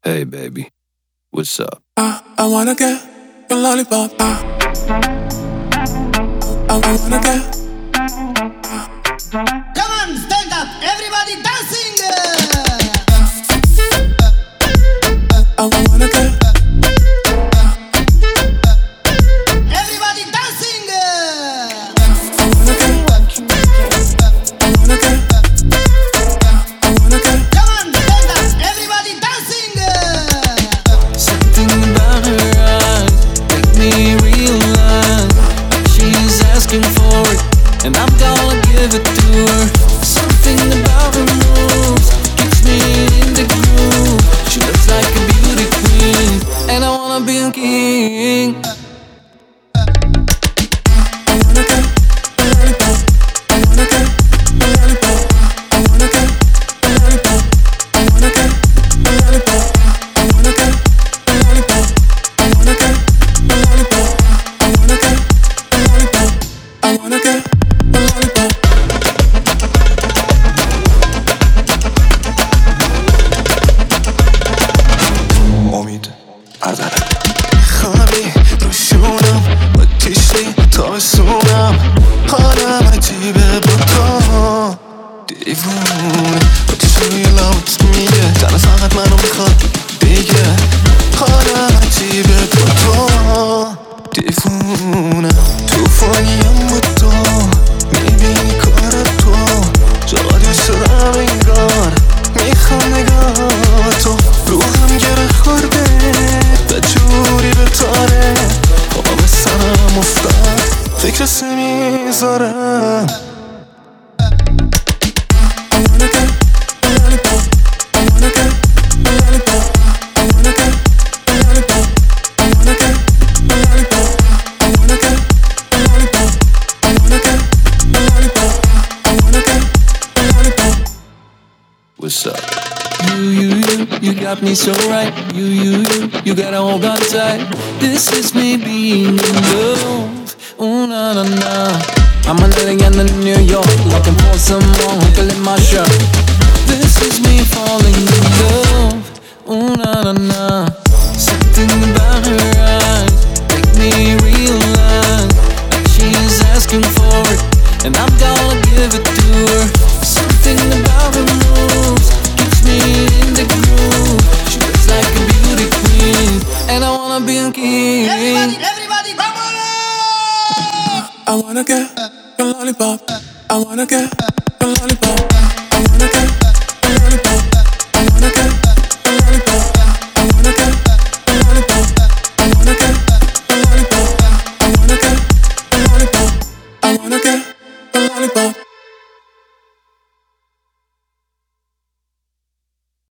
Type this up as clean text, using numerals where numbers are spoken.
Hey baby, what's up? I wanna get your lollipop. I wanna get. Come on, stand up, everybody dancing! I wanna get. Everybody dancing! I wanna get. I wanna get. I wanna get. Come on, stand up, everybody dancing! Something about her eyes make me realize she's asking for it, and I'm gonna give it to her. Something about her moves keeps me in the groove. She looks like a beauty queen, and I wanna be a king. I wanna get a lollipop. I wanna get a lollipop. I wanna get a lollipop. I wanna get a lollipop. I wanna get a lollipop. I wanna get a lollipop. I wanna get a lollipop. I wanna get a lollipop. امید اردنه خالی روشونم آتیشی تابستونم حالم عجیبه با تو دیوونه آتیش روی لبت میگه تنها فقط منو میخواد دیگه حالم عجیبه با تو دیوونه توفانیم با تو میبینی کار تو جادو شدم انگار میخوام نگاه تو روحم گره خورده به جوری به تاره بابا به سرم افتاد فکر میذارم I wanna get a lollipop. I wanna get a lollipop. I wanna get a lollipop. I wanna get a lollipop. I wanna get a lollipop. I wanna get a lollipop. I wanna get a lollipop. What's up? You got me so right. You gotta hold on tight. This is me being in love. Ooh, na na na. I'm a little young in New York, looking for someone who can lift my shirt. This is me falling in love. Ooh, na na na. Something about her eyes make me realize that she is asking for it, and I'm gonna give it to her. Something about her moves keeps me in the groove. She looks like a beauty queen, and I wanna be a king. Everybody, come on! I wanna get a lollipop. I wanna get